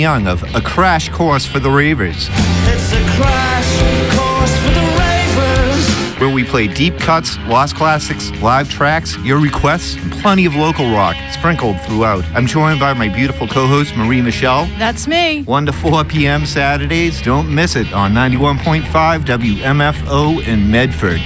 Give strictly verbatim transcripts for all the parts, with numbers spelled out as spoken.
Young of A Crash Course for the Ravers. It's a crash course for the Ravers, where we play deep cuts, lost classics, live tracks, your requests, and plenty of local rock sprinkled throughout. I'm joined by my beautiful co-host, Marie Michelle. That's me. one to four p.m. Saturdays. Don't miss it on ninety-one point five W M F O in Medford.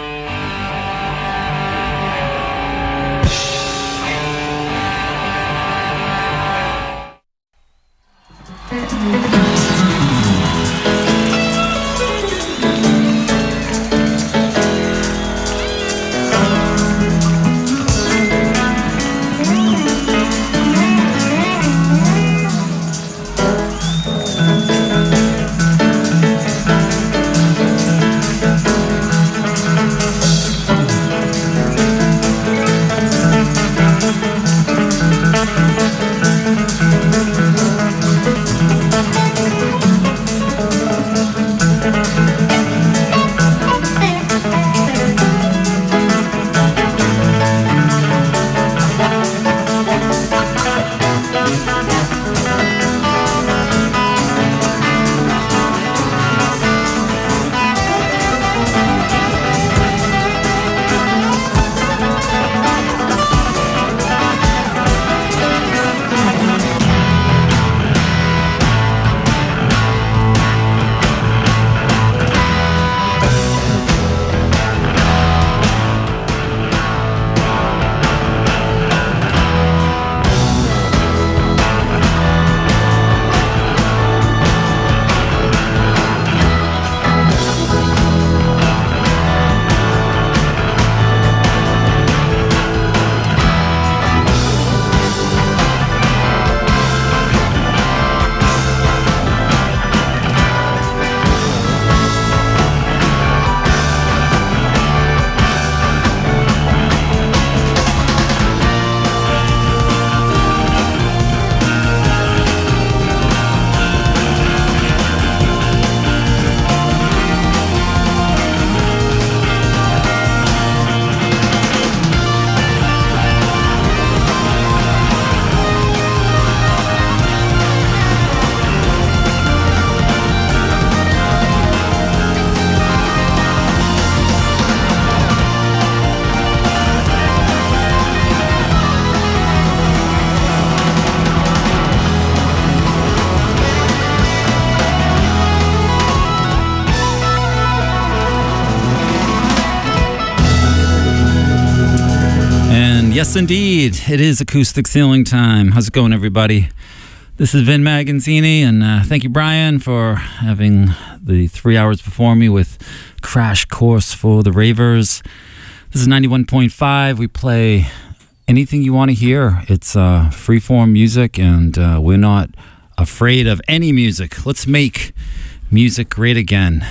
Yes, indeed. It is acoustic ceiling time. How's it going, everybody? This is Vin Magazzini, and uh, thank you, Brian, for having the three hours before me with Crash Course for the Ravers. This is ninety-one point five. We play anything you want to hear. It's uh, freeform music, and uh, we're not afraid of any music. Let's make music great again.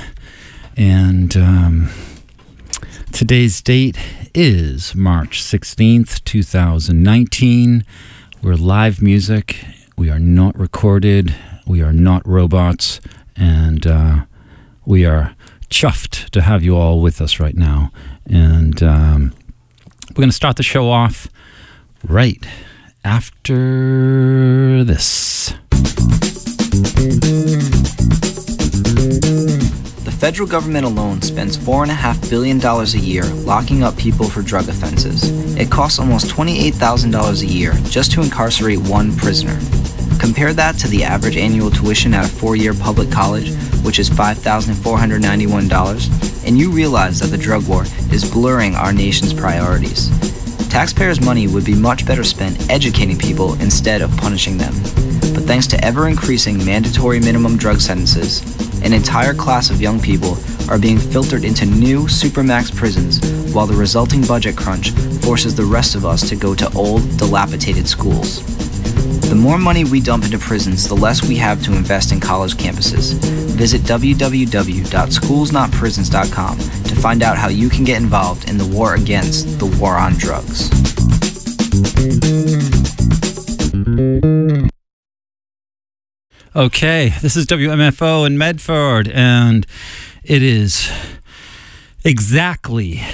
And um, today's date is March sixteenth, twenty nineteen. We're live music. We are not recorded. We are not robots. And uh, we are chuffed to have you all with us right now. And um, we're going to start the show off right after this. The federal government alone spends four point five billion dollars a year locking up people for drug offenses. It costs almost twenty-eight thousand dollars a year just to incarcerate one prisoner. Compare that to the average annual tuition at a four-year public college, which is five thousand four hundred ninety-one dollars, and you realize that the drug war is blurring our nation's priorities. Taxpayers' money would be much better spent educating people instead of punishing them. But thanks to ever-increasing mandatory minimum drug sentences, an entire class of young people are being filtered into new supermax prisons, while the resulting budget crunch forces the rest of us to go to old, dilapidated schools. The more money we dump into prisons, the less we have to invest in college campuses. Visit w w w dot schools not prisons dot com to find out how you can get involved in the war against the war on drugs. Okay, this is W M F O in Medford, and it is exactly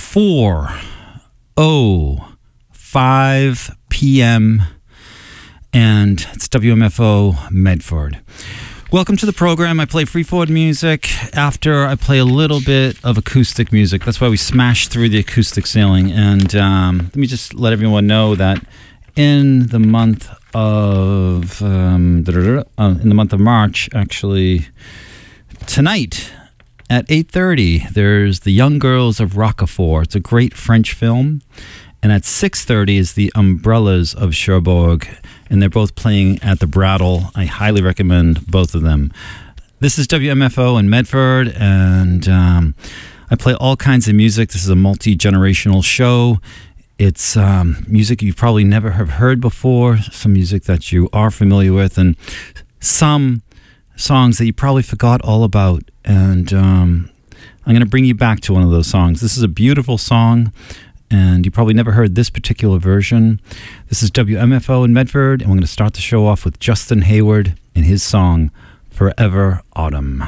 four oh five p.m., and it's W M F O Medford. Welcome to the program. I play free forward music after I play a little bit of acoustic music. That's why we smash through the acoustic ceiling. And um, let me just let everyone know that in the month of um, uh, in the month of March, actually tonight at eight thirty, there's The Young Girls of Roquefort. It's a great French film. And at six thirty is The Umbrellas of Cherbourg. And they're both playing at the Brattle. I highly recommend both of them. This is W M F O in Medford, and um, I play all kinds of music. This is a multi-generational show. It's um, music you probably never have heard before, some music that you are familiar with, and some songs that you probably forgot all about. And um, I'm going to bring you back to one of those songs. This is a beautiful song, and you probably never heard this particular version. This is W M F O in Medford, and we're going to start the show off with Justin Hayward and his song, Forever Autumn.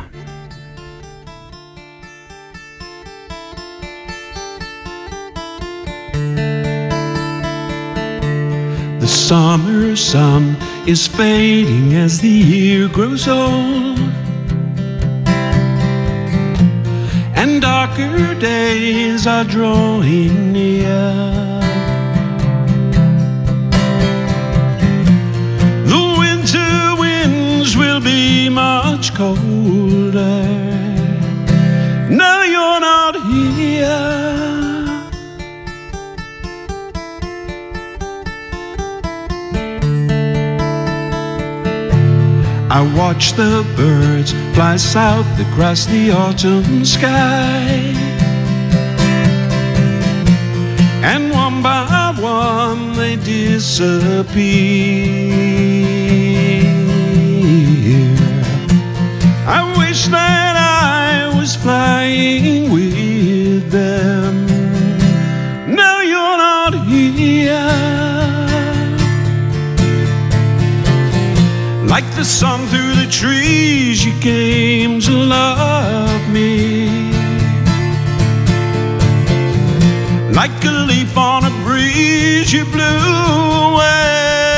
The summer sun is fading as the year grows old, and darker days are drawing near. The winter winds will be much colder. Now you're not here. I watch the birds fly south across the autumn sky, and one by one they disappear. I wish that I was flying with them. Now you're not here. Like the sun through the trees, you came to love me. Like a leaf on a breeze, you blew away.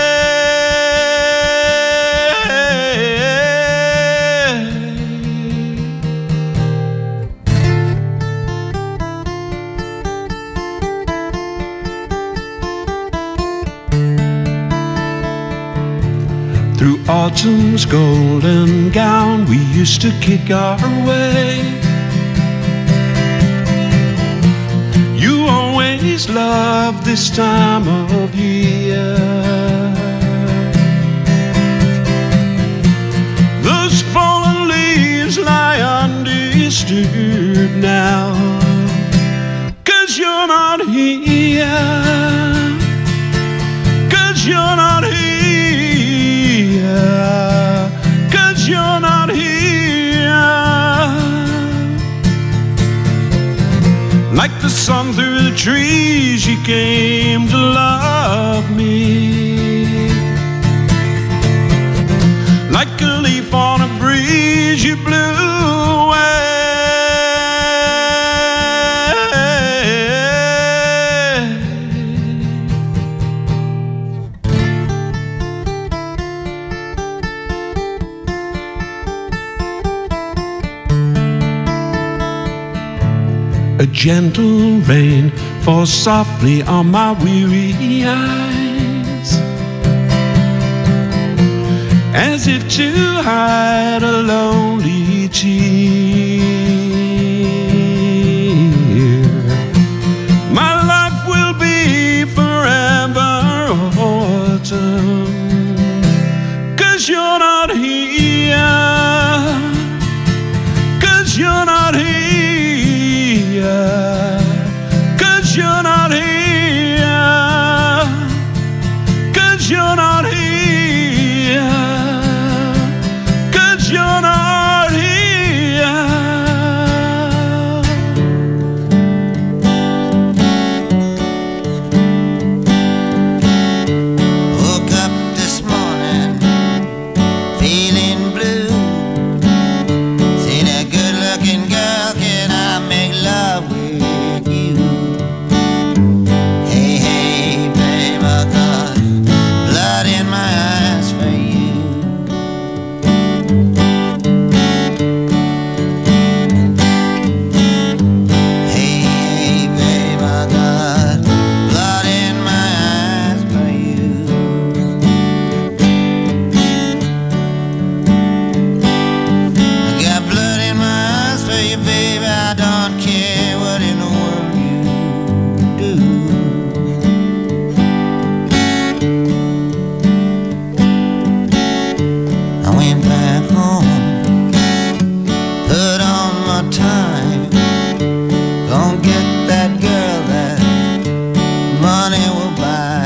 Through autumn's golden gown, we used to kick our way. You always loved this time of year. Those fallen leaves lie undisturbed now, 'cause you're not here. 'Cause you're not here. 'Cause you're not here. Like the sun through the trees, you came to love me. Like a leaf on a breeze, you blew away. A gentle rain falls softly on my weary eyes, as if to hide a lonely tear. My life will be forever autumn, 'cause you're not here. 'Cause you're not here. 'Cause you're not here. 'Cause you're not here. 'Cause you're not here. Woke up this morning feeling I went back home, put on my time, gonna get that girl that money will buy.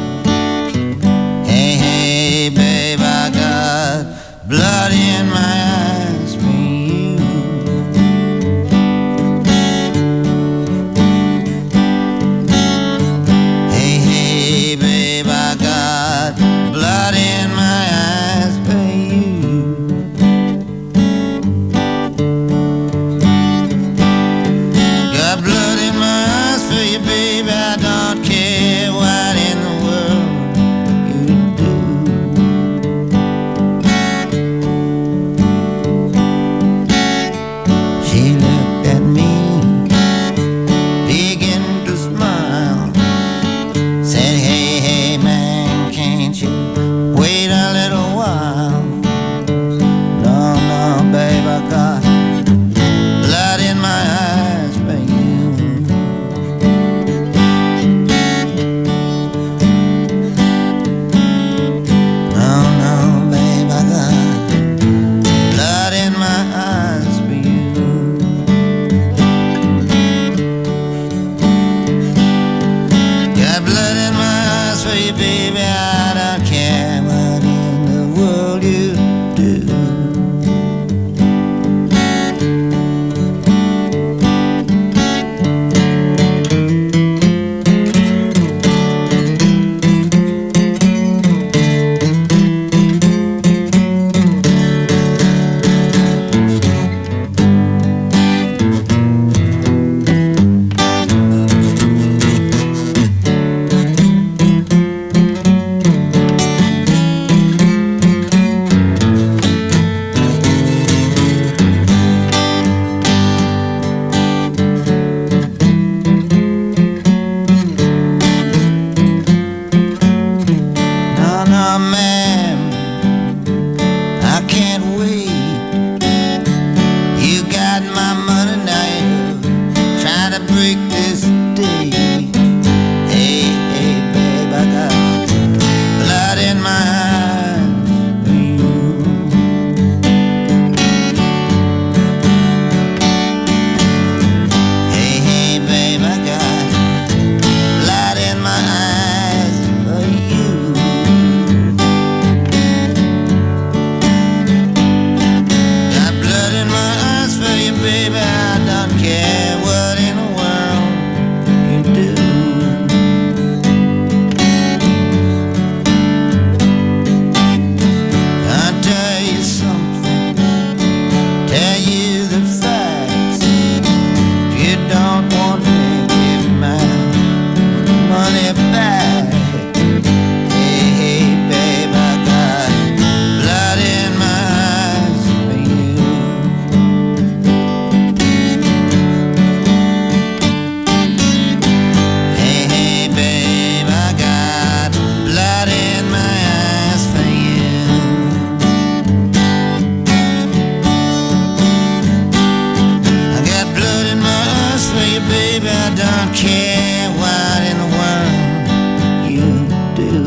Hey, hey, babe, I got blood in my eyes for you. Hey, hey, babe, I got blood in my eyes for you. Got blood in my eyes for you, baby. I don't care what in the world you do. She looked at me, began to smile, said, hey, hey, man, can't you wait a little while? No, no, babe, I got blood in my eyes for you. No, no, babe, I got blood in my eyes for you. Got blood in my eyes for you, baby. I don't care what in the world you do. No, no, ma'am, I can't wait. You got my money now, you're trying to break this date. Hey, hey, babe, I got blood in my eyes for you. Hey, hey, babe, I got blood in my eyes for you. Got blood in my eyes for you, baby. I don't care what in the world you do. I'll tell you something, tell you the facts. If you don't want me, give my money back. Hey, hey, babe, I got blood in my eyes for you. Hey, hey, babe, I got blood in my eyes for you. I got blood in my eyes for you, baby. I don't care what in the world you do.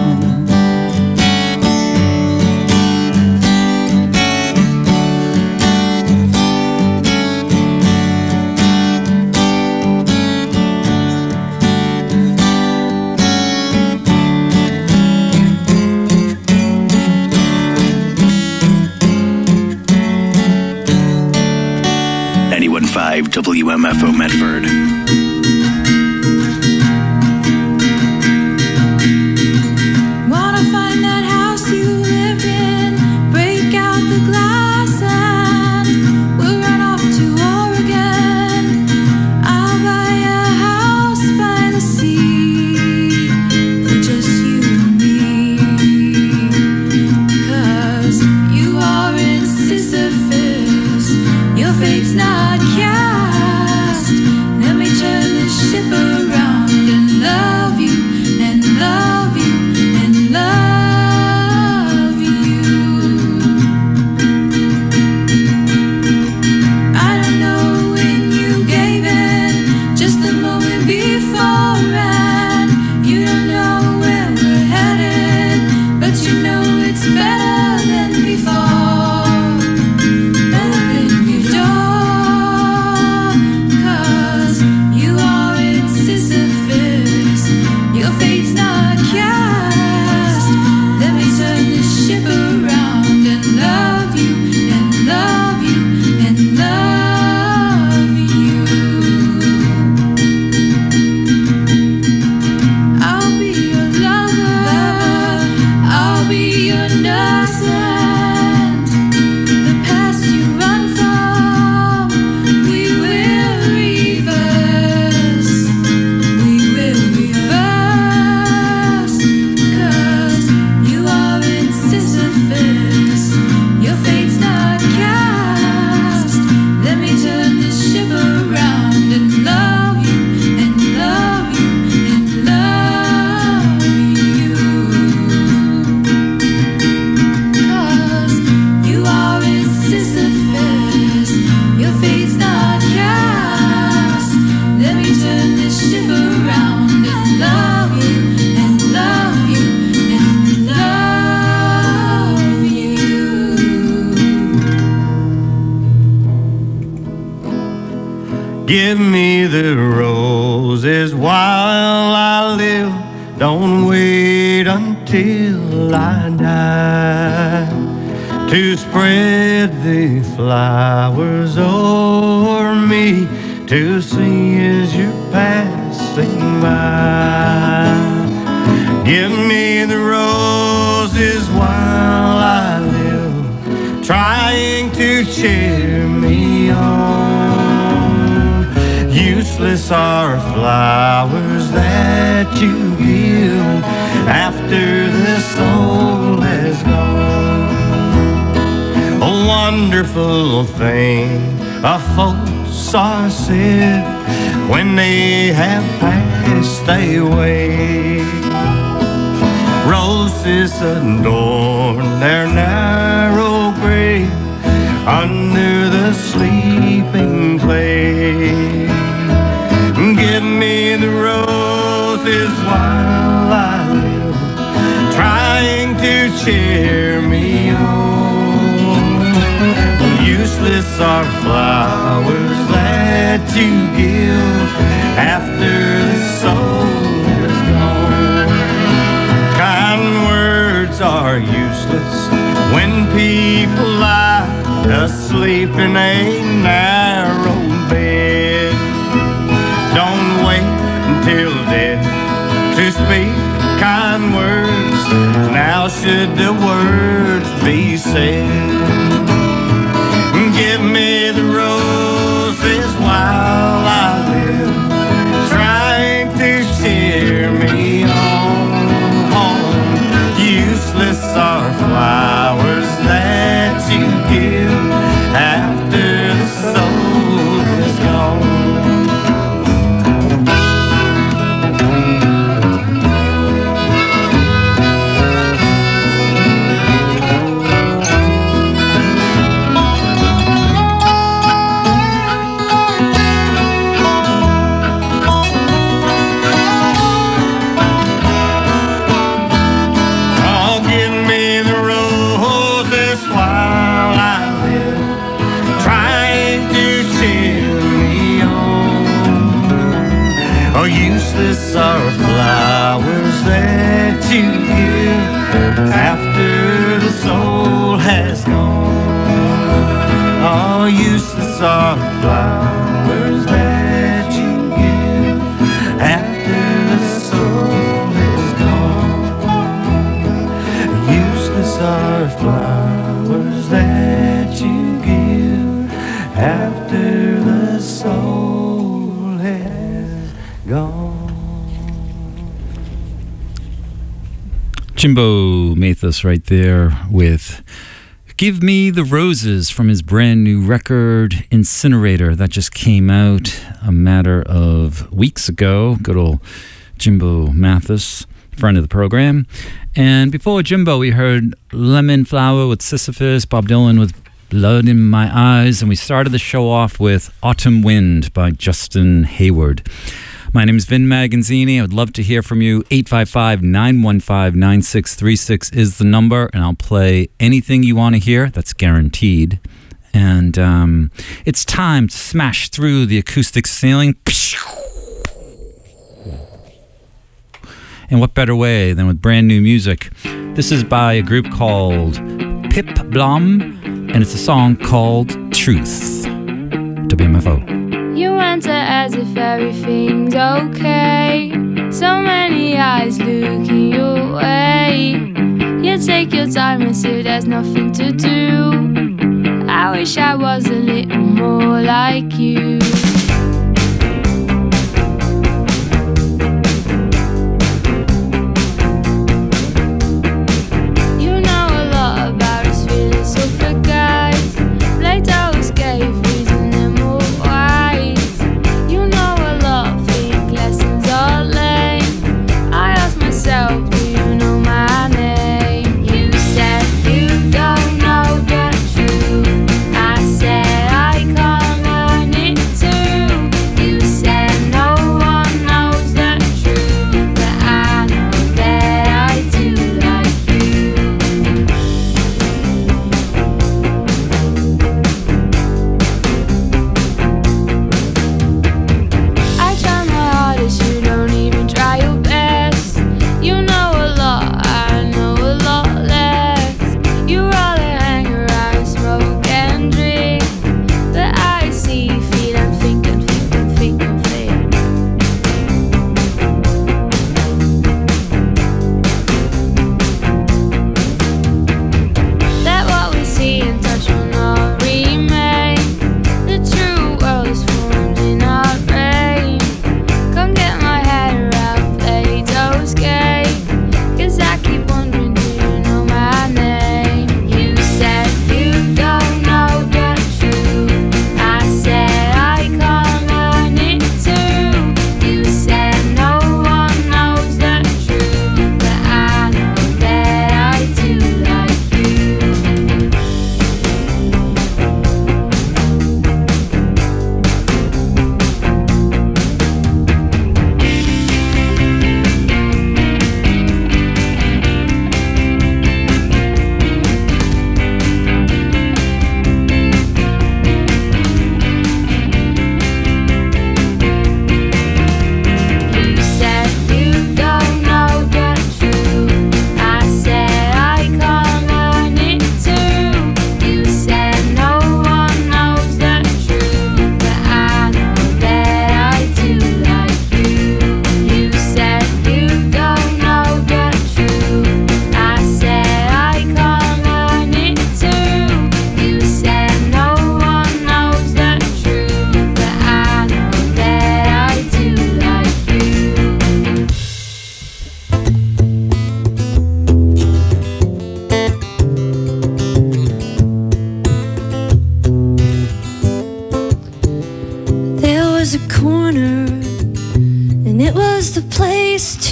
ninety-one point five W M F O Medford. Wanna find that house you lived in, break out the glass and we'll run off to Oregon. I'll buy a house by the sea for just you and me. 'Cause you are in Sisyphus, your fate's not cast. Let me turn Give me the roses while I live. Don't wait until I die to spread the flowers o'er me, to see as you're passing by. Give me the roses while I live, trying to cheer me on. Useless are flowers that you give after the soul has gone. A wonderful thing a folks are said when they have passed away. Roses adorn their narrow grave under the sleeping clay. Give me the roses while I live, trying to cheer me on. Useless are flowers that you give after the soul is gone. Kind words are useless when people lie asleep in a narrow bed. Don't wait until death to speak kind words. Now should the words be said. Give me the roses while I live, trying to cheer me on. Useless are flowers that you give after the soul is gone. Useless are flowers that you give after the soul has gone. Oh, useless are flowers that you give after the soul has gone. Useless are flowers that you give after the soul has gone. Jimbo Mathis right there with Give Me the Roses from his brand new record, Incinerator, that just came out a matter of weeks ago. Good old Jimbo Mathis, friend of the program. And before Jimbo, we heard Lemon Flower with Sisyphus, Bob Dylan with Blood in My Eyes, and we started the show off with Autumn Wind by Justin Hayward. My name is Vin Magazzini. I would love to hear from you. eight five five, nine one five, nine six three six is the number, and I'll play anything you want to hear. That's guaranteed. And um, it's time to smash through the acoustic ceiling. And what better way than with brand new music? This is by a group called Pip Blom, and it's a song called Truth. W M F O. You enter as if everything's okay. So many eyes looking your way. You take your time and say there's nothing to do. I wish I was a little more like you. You know a lot about us philosopher guys. Plato's gave reason and more wise. You know a lot, think lessons are lame. I ask myself, do you know my name? You said you don't know the truth. I said I can't learn it too.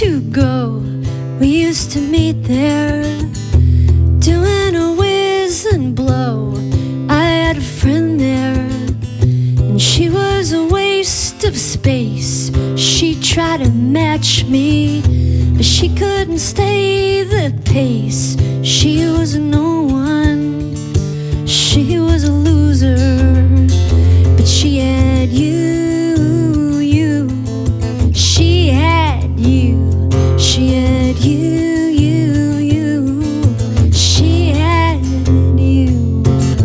to go. We used to meet there, doing a whiz and blow. I had a friend there, and she was a waste of space. She tried to match me, but she couldn't stay the pace. She was a no one, she was a loser, but she had you, you. She had you, she had you, you, you. She had you.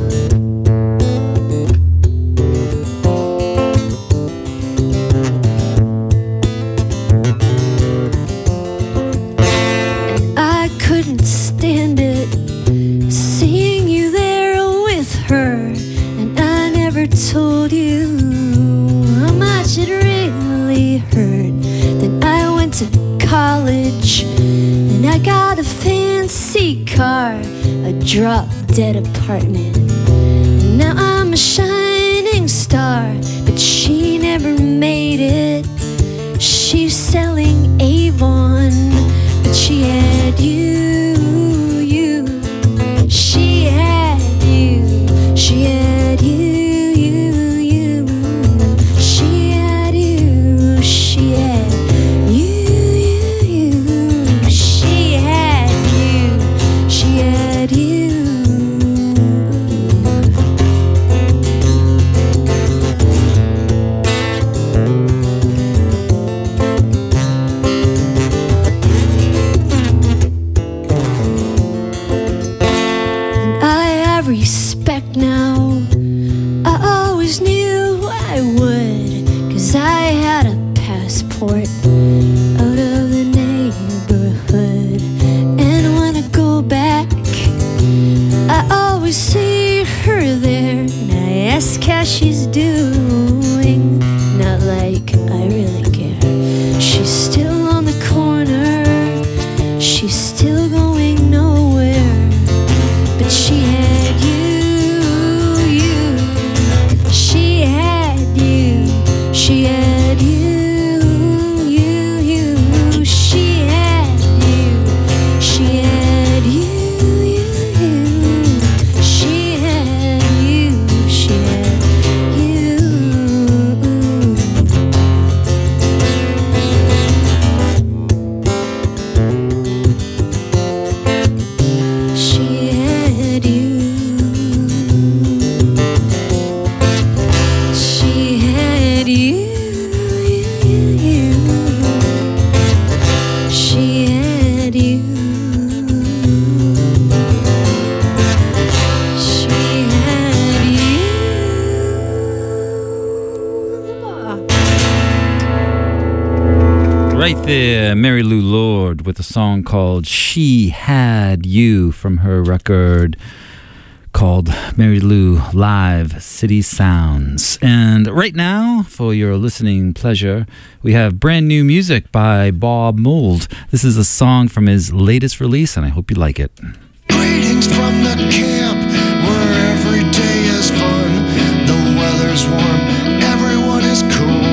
And I couldn't stand it, seeing you there with her. And I never told you how much it really hurt. Then I went to college, and I got a fancy car, a drop-dead apartment. And now I'm a shining star, but she never made it. She's selling Avon, but she had you, you. She had you, she had you, you, you. She had you, she had you, you, you. She had you, she had you. And I have respect now. I always knew I would, 'cause I had a passport out of the neighborhood. And when I go back, I always see her there, and I ask how she's doing. Not like I really care. She's still on the corner, she's still going nowhere. But she had you, you. She had you, she had you, you, you. She had you, she had you, you, you. She had you, she had you. She had you. She had you, you, you. She had you. She had you. Right there, Mary Lou Lord with a song called She Had You from her record called Mary Lou Live City Sounds. And right now, for your listening pleasure, we have brand new music by Bob Mould. This is a song from his latest release, and I hope you like it. Greetings from the camp where every day is fun. The weather's warm, everyone is cool.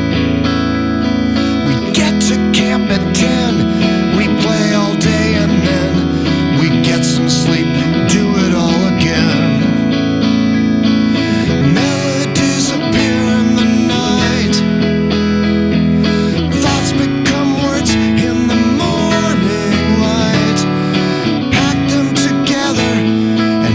We get to camp at ten, we play all day and then we get some sleep, do it all again. Melodies appear in the night, thoughts become words in the morning light. Pack them together and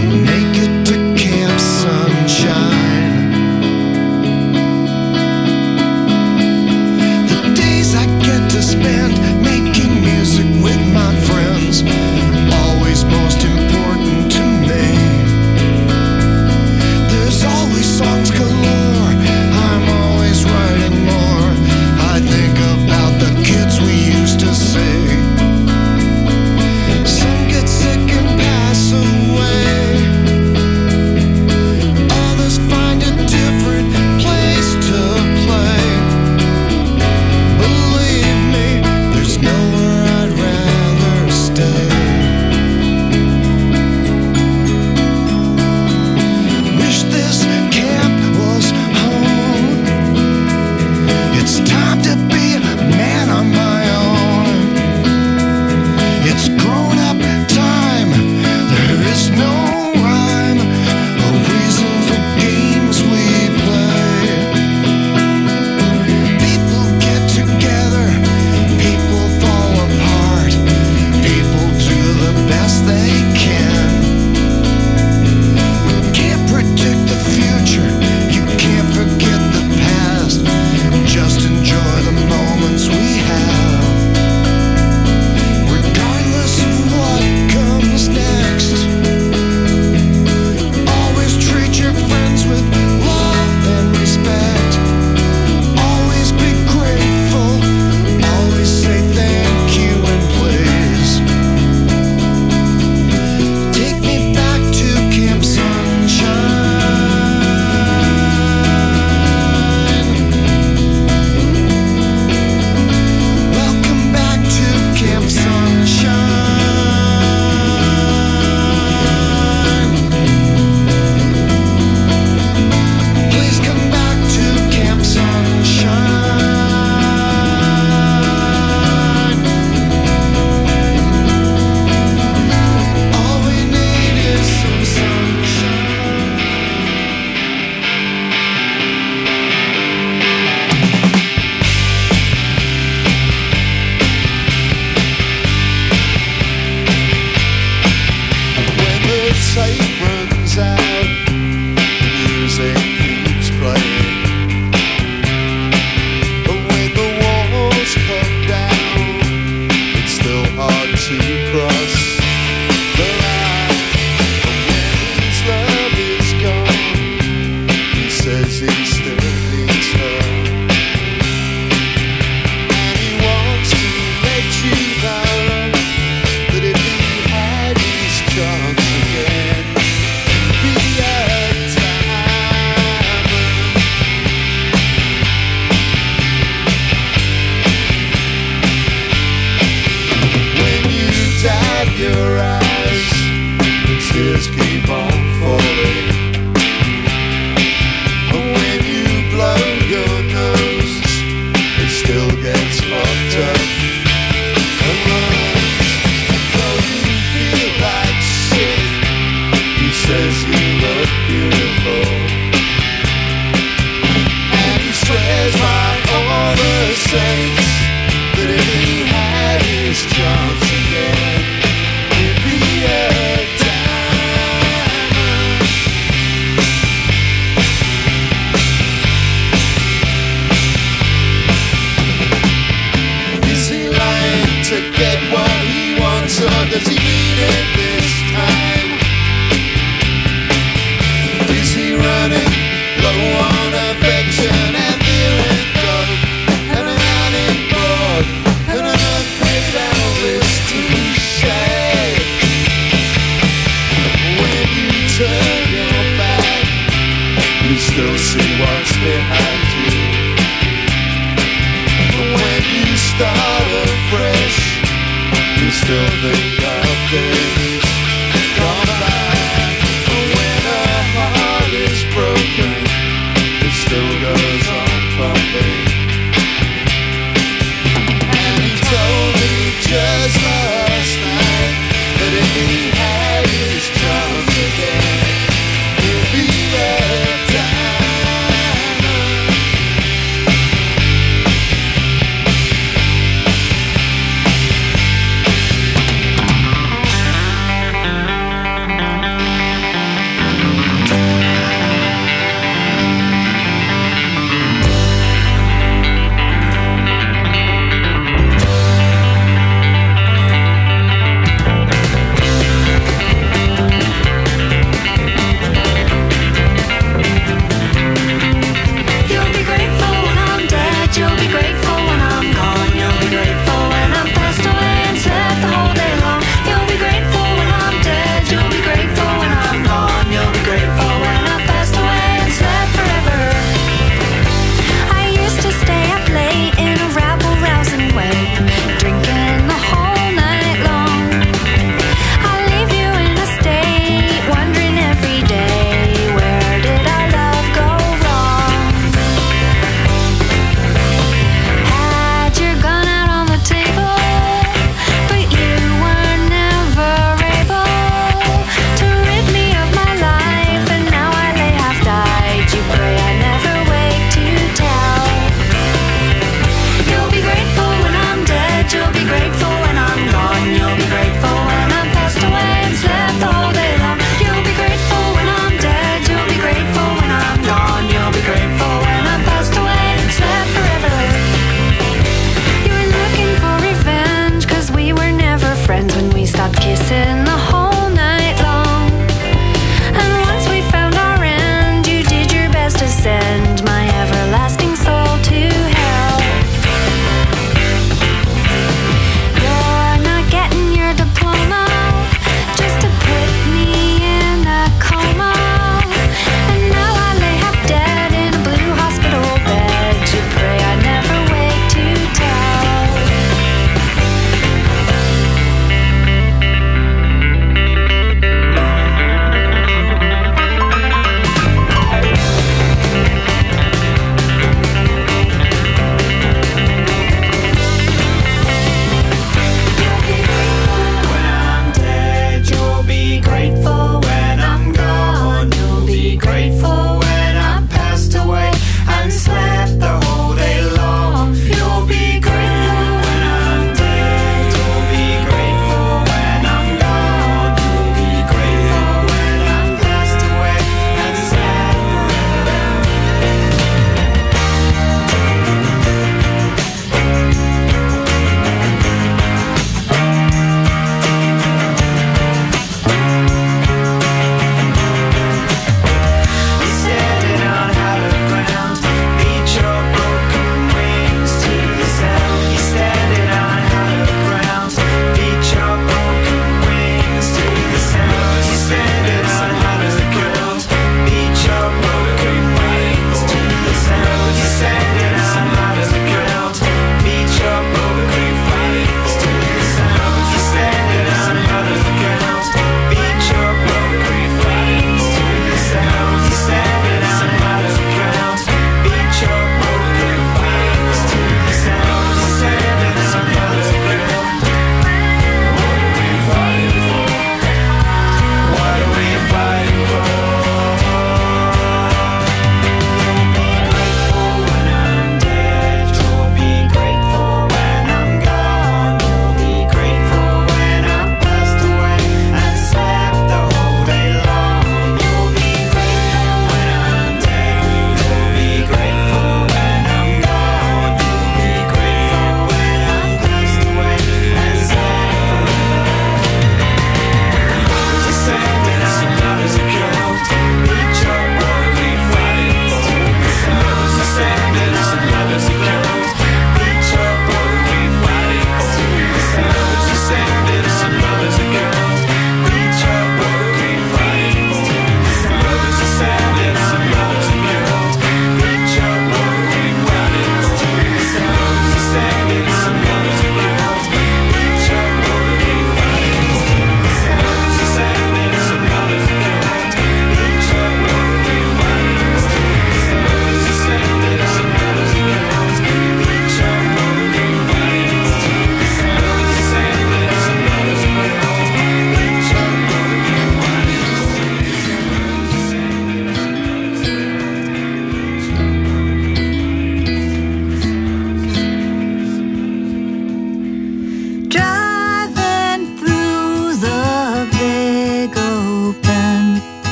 you look beautiful. And he swears by all the saints that if he had his chance again, he'd be a diamond. Is he lying to get what he wants, or does he mean it this time? Is he running low on affection and fear and dope, and an ironing board, and an unpaid Elvis t-shirt? When you turn your back, you still see what's behind you. But when you start afresh, you still think of things gone by. But when a heart is broken, it still goes on pumping. And he told me just last night that if he had his chance again, he'd be a diamond.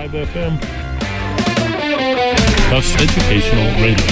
five F M. Tufts Educational Radio.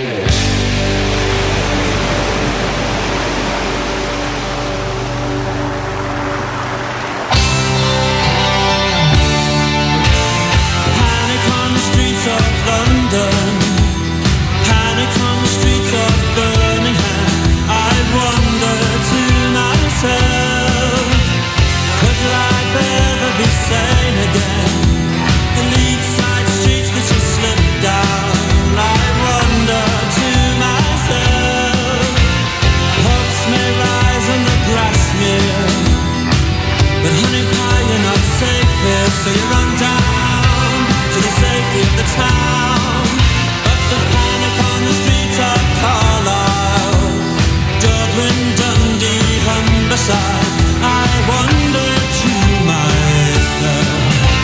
London, panic on the streets of Birmingham. I wonder to myself, could life ever be sane again? The lead side streets that you slip down. I wonder to myself, hopes may rise and the grass smear, but honey pie, you're not safe here, so you run down to the safety of the town. But the panic on the streets of Carlisle, Dublin, Dundee, Humberside, I wonder to myself.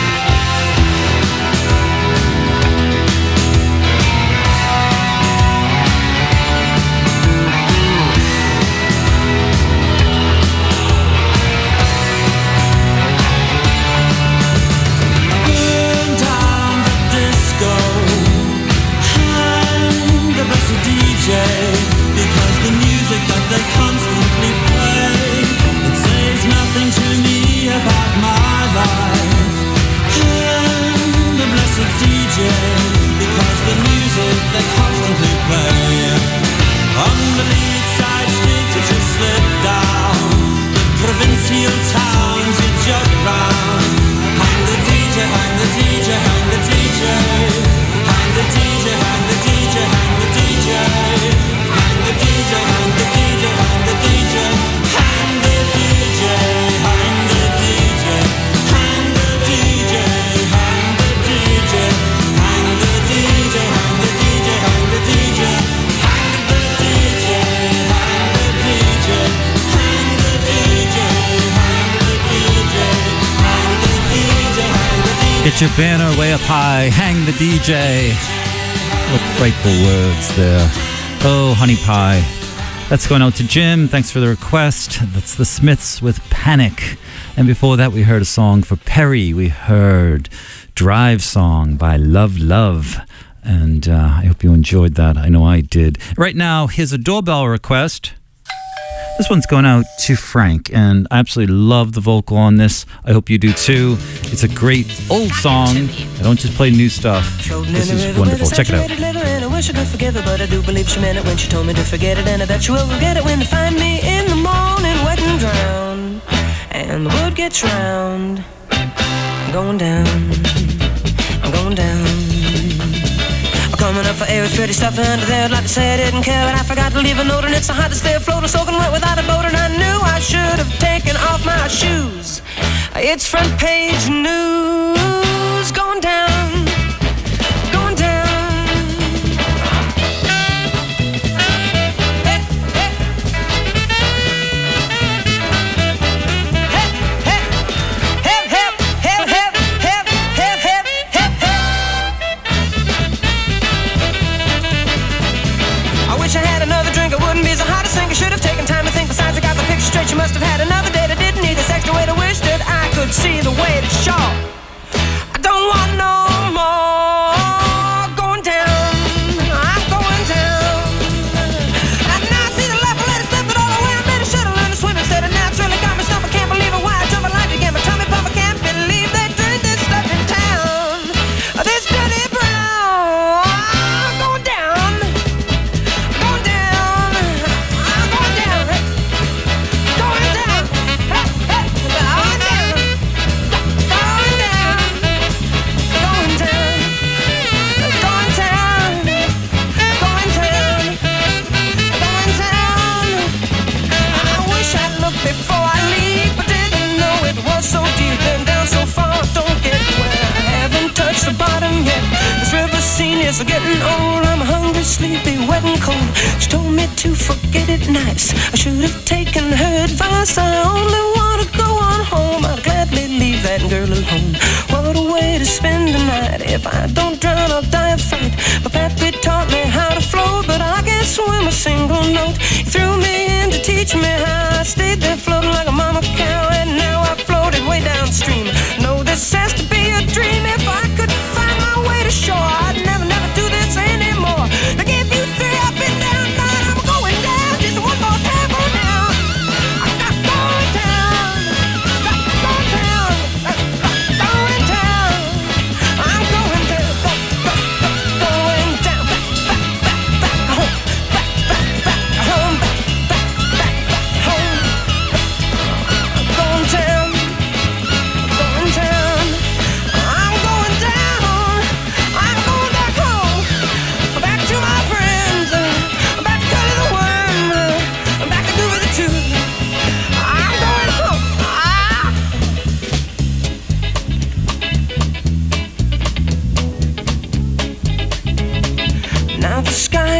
Because the music that they constantly play, it says nothing to me about my life. And the blessed D J, because the music they constantly play. On the lead side streets you just slip down, the provincial towns you jog round. Hang the D J, hang the D J, hang the D J, hang the D J, hang the D J, hang the D J. Hang the D J, hang the D J, hang the D J, hang the D J, hang the D J, hang the D J, hang the D J, hang the D J, hang the D J, hang the D J, hang the D J, hang the D J, hang the D J, hang the D J, hang the D J, hang the D J. Get your banner way up high, hang the D J. What frightful words there. Oh, honey pie. That's going out to Jim. Thanks for the request. That's the Smiths with Panic. And before that, we heard a song for Perry. We heard Drive Song by Love Love. And uh, I hope you enjoyed that. I know I did. Right now, here's a doorbell request. This one's going out to Frank, and I absolutely love the vocal on this. I hope you do too. It's a great old song. I don't just play new stuff. This is wonderful. Check it out. I wish I could forgive her, but I do believe she meant it when she told me to forget it, and I bet you will forget it when they find me in the morning, wet and drowned, and the wood gets round. I'm going down. I'm going down. Coming up for air, it's pretty stuff under there. I'd like to say I didn't care, but I forgot to leave a note, and it's so hot to stay afloat. I'm soaking wet without a boat, and I knew I should have taken off my shoes. It's front page news. Going down, going down. Hey, hey. Hey, hey. Help, help, help, help, help, help, help, help, help. I wish I had another drink, I wouldn't be so hot to sink. I should have taken time to think. Besides, I got the picture straight. You must have had another date. I didn't need this extra way to wish that I could see the way to show. I don't want no more. Going down, I'm going down. And now I see the left, I let it slip it all away. I made a should have learned to swim instead. And now it's really got me stuff. I can't believe it. Why I jump in life again. My tummy pump, I can't believe they drink this stuff in town. This dirty brown. I'm going down. Going down. I'm going down. Going down. Hey, hey. Going down. Going down. Going down. Going down. Going down. Going down. I wish I'd looked before I leave, but didn't know it was so deep and down so far. Don't get where I haven't touched the bottom yet. This river scene is getting old. I'm hungry, sleepy, wet and cold. She told me to forget it nice. I should have taken her advice. I only want to go on home. I'd gladly leave that girl alone. What a way to spend the night. If I don't drown, I'll die of fright. My pappy taught me how to float, but I can't swim a single note. He threw me in to teach me how. I stayed there floating like a mama cow, and now I floated way downstream. No, this has to be a dream. If I could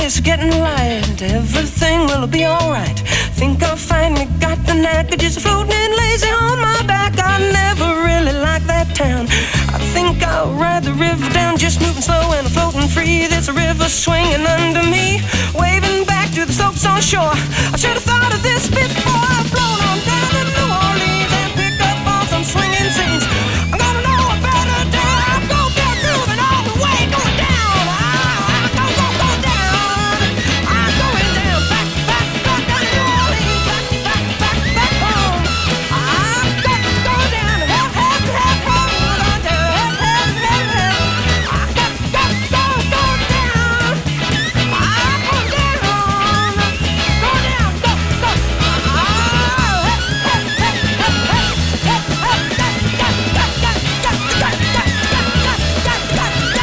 days are getting light. Everything will be alright. Think I finally got the knack of just floating lazy on my back. I never really liked that town. I think I'll ride the river down, just moving slow and floating free. There's a river swinging under me, waving back to the slopes on shore. I should have thought of this before. I float on down to New Orleans and pick up on some swinging scenes. I'm gonna know a better day. I'll go down grooving all the way, going down. I go, go, go down. I'm going down, back, back, back down to New Orleans, back, back, back, back home. I've got to go down, head, head, head, home, going down, head, head, head, head. I got, got, go, go down. I'm going down, go down, go, go. Oh, head, head, head, head, head, head, got, got, got, got, got, got, got, got, got, got, got, got, got, got, got, got to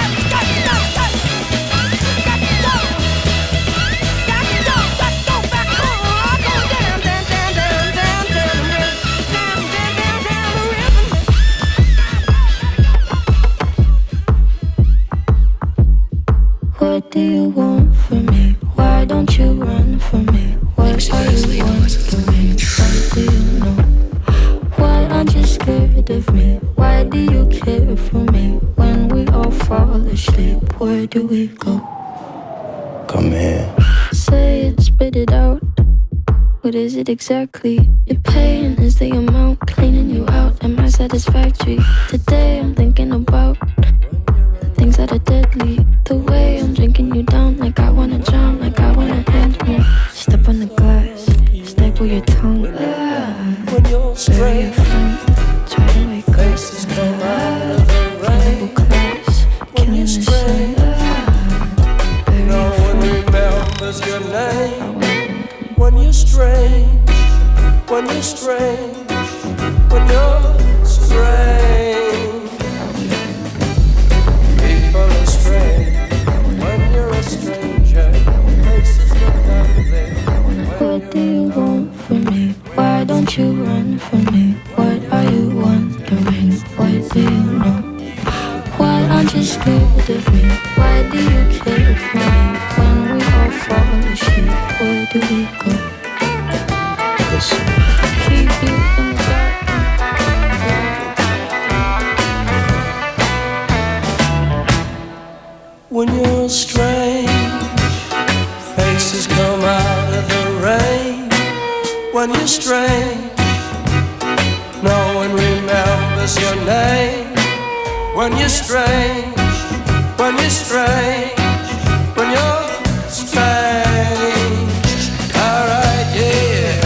go, got to go back home. I'm going down, down, down, down, down, down the river, down, down, down, down the river. What do you want from me? Why don't you run from me? What are you want from me? Why do you know? Why aren't you scared of me? Why do you care for me? When we all fall asleep, where do we go? Come here. Say it, spit it out. What is it exactly? Your pain is the amount cleaning you out. Am I satisfactory? Today I'm thinking about the things that are deadly. The way I'm drinking you down, like I wanna drown, like I wanna end me. Step on the glass, staple your tongue. Ah, bury your friend, try to wake up. Ah, cannibal class, killing the sun. Ah, bury your friend. Remembers your name when you're strange, when you're strange, when you're strange. People are strange when you're a stranger. Faces look out there. What do you want from me? Why don't you run from me? What are you wondering? What do you know? Why aren't you scared of me? Why do you care for me? When we all fall asleep, where do we go? Listen. Keep you in the dark. When you're strange, faces come out of the rain. When you're strange, no one remembers your name. When you're strange, when you're strange, when you're strange. Alright, yeah.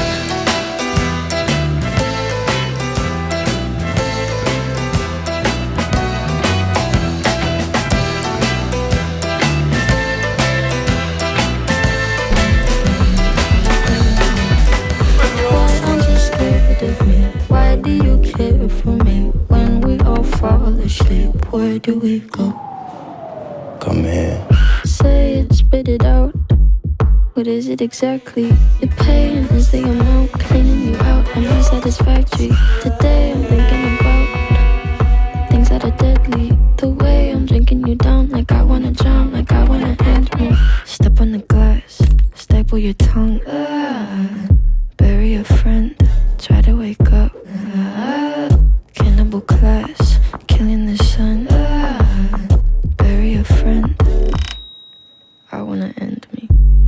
Why aren't you scared of me? Why do you care for me? When we all fall asleep, where do we go? Come here. Say it, spit it out. What is it exactly? Your pain is the amount cleaning you out. Am I satisfactory? Today I'm thinking about the things that are deadly. The way I'm drinking you down, like I wanna drown, like I wanna end me. Step on the glass, staple your tongue. Ah, bury a friend, try to wake up. Ah, cannibal class, killing the sun. Ah, bury a friend. I wanna end me.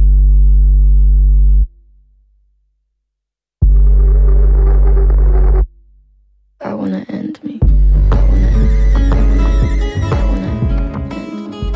I wanna end me. I wanna end me. I wanna end me. I wanna end me.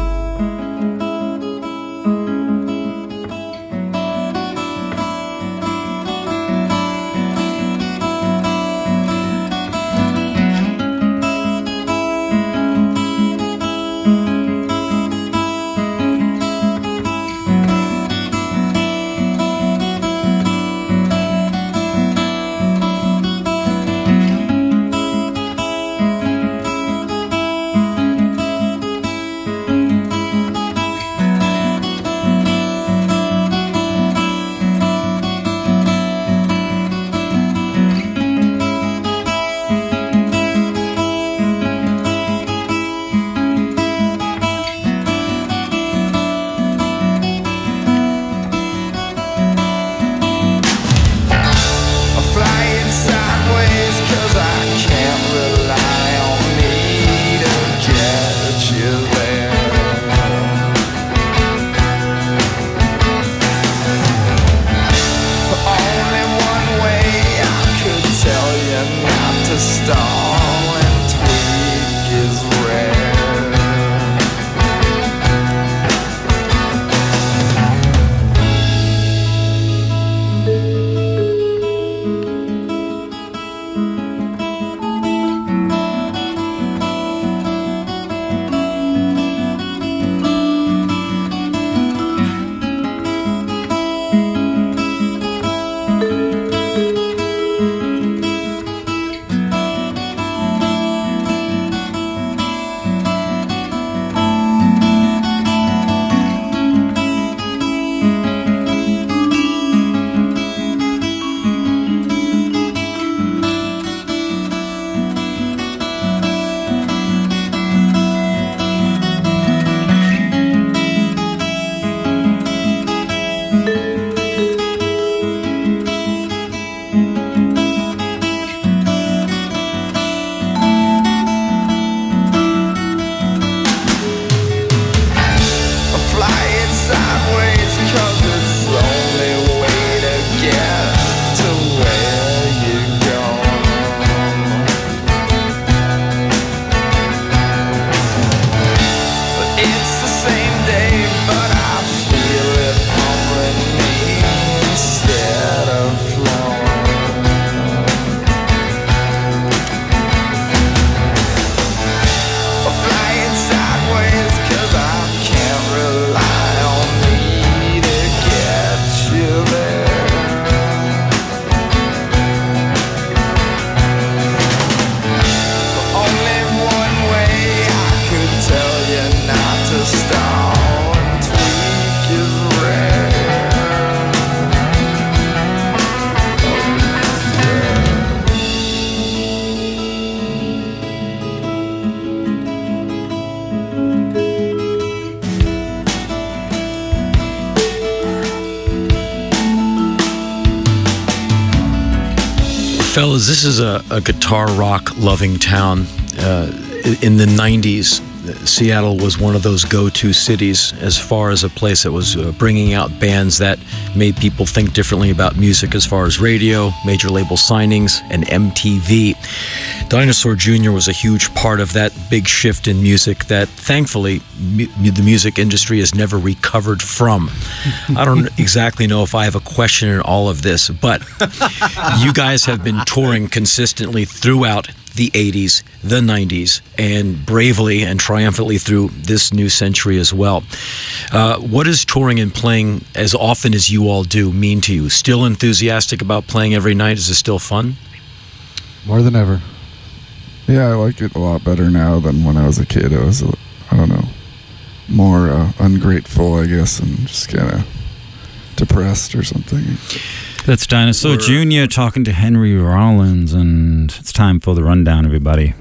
Fellas, this is a, a guitar rock loving town. Uh, in the nineties, Seattle was one of those go-to cities as far as a place that was uh, bringing out bands that made people think differently about music as far as radio, major label signings, and M T V. Dinosaur Junior was a huge part of that big shift in music that, thankfully, mu- the music industry has never recovered from. I don't exactly know if I have a question in all of this, but you guys have been touring consistently throughout the eighties, the nineties, and bravely and triumphantly through this new century as well. Uh, what does touring and playing as often as you all do mean to you? Still enthusiastic about playing every night? Is it still fun? More than ever. Yeah, I like it a lot better now than when I was a kid. I was, I don't know, more uh, ungrateful, I guess, and just kind of depressed or something. That's Dinosaur Junior talking to Henry Rollins, and it's time for the rundown, everybody.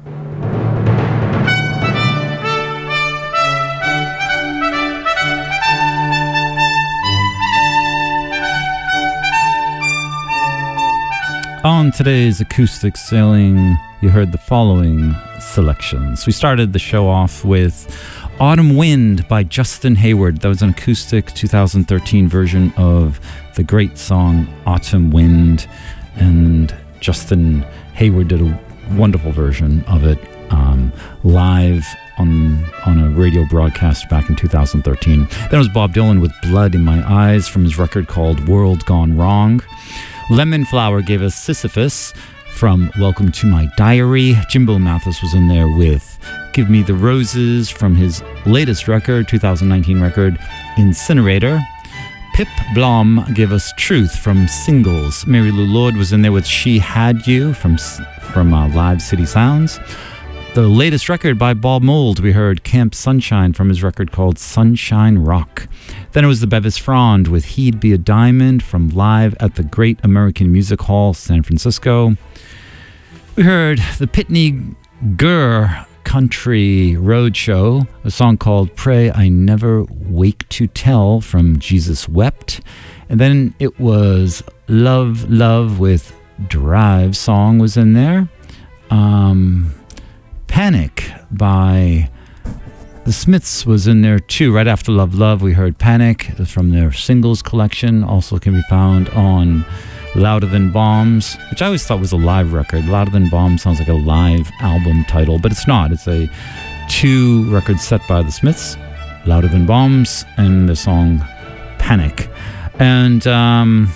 On today's Acoustic Sailing, you heard the following selections. We started the show off with Autumn Wind by Justin Hayward. That was an acoustic two thousand thirteen version of the great song Autumn Wind, and Justin Hayward did a wonderful version of it um, live on on a radio broadcast back in two thousand thirteen. Then it was Bob Dylan with Blood in My Eyes from his record called World Gone Wrong. Lemon Flower gave us Sisyphus from Welcome to My Diary. Jimbo Mathis was in there with Give Me the Roses from his latest record, two thousand nineteen record, Incinerator. Pip Blom gave us Truth from Singles. Mary Lou Lord was in there with She Had You from, from uh, Live City Sounds. The latest record by Bob Mould, we heard Camp Sunshine from his record called Sunshine Rock. Then it was the Bevis Frond with He'd Be a Diamond from Live at the Great American Music Hall, San Francisco. We heard the Pitney Gurr Country Roadshow, a song called Pray I Never Wake to Tell from Jesus Wept. And then it was Love, Love with Drive song was in there. Um... Panic by the Smiths was in there too. Right after Love Love, we heard Panic from their singles collection. Also can be found on Louder Than Bombs, which I always thought was a live record. Louder Than Bombs sounds like a live album title, but it's not. It's a two record set by the Smiths, Louder Than Bombs, and the song Panic. And um,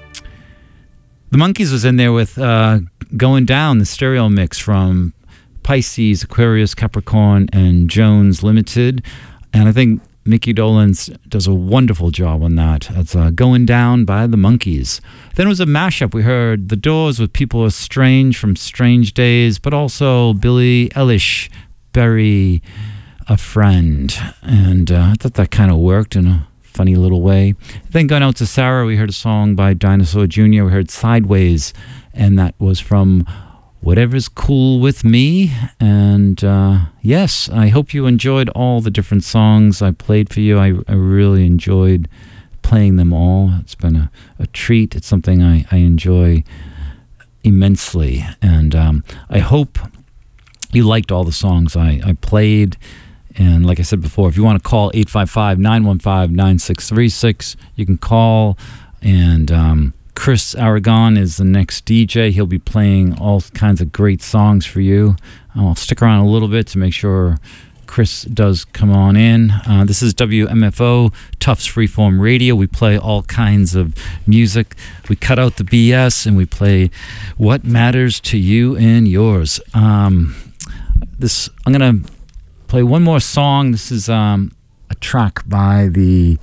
the Monkees was in there with uh, Going Down, the stereo mix from Pisces, Aquarius, Capricorn, and Jones Limited. And I think Mickey Dolenz does a wonderful job on that. It's uh, Going Down by the Monkees. Then it was a mashup. We heard The Doors with People Are Strange from Strange Days, but also Billie Eilish, Bury a Friend. And uh, I thought that kind of worked in a funny little way. Then going out to Sarah, we heard a song by Dinosaur Junior We heard Sideways, and that was from Whatever's Cool With Me. And uh, yes, I hope you enjoyed all the different songs I played for you. I, I really enjoyed playing them all. It's been a, a treat. It's something I, I enjoy immensely. And um, I hope you liked all the songs I, I played. And like I said before, if you want to call eight five five, nine one five, nine six three six, you can call. And um, Chris Aragon is the next D J. He'll be playing all kinds of great songs for you. I'll stick around a little bit to make sure Chris does come on in. Uh, this is W M F O, Tufts Freeform Radio. We play all kinds of music. We cut out the B S and we play what matters to you and yours. Um, this I'm going to play one more song. This is um, a track by the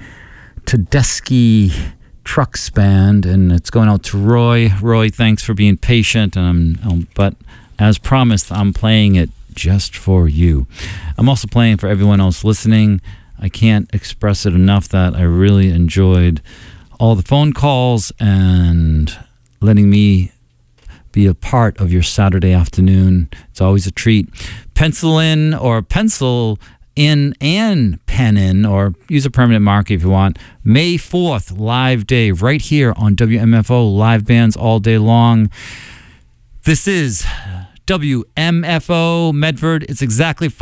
Tedeschi Trucks Band, and it's going out to Roy. Roy, thanks for being patient. And I'm, um, but as promised, I'm playing it just for you. I'm also playing for everyone else listening. I can't express it enough that I really enjoyed all the phone calls and letting me be a part of your Saturday afternoon. It's always a treat. Pencil in or pencil in and pen in, or use a permanent marker if you want. May fourth, live day right here on W M F O, live bands all day long. This is W M F O Medford. It's exactly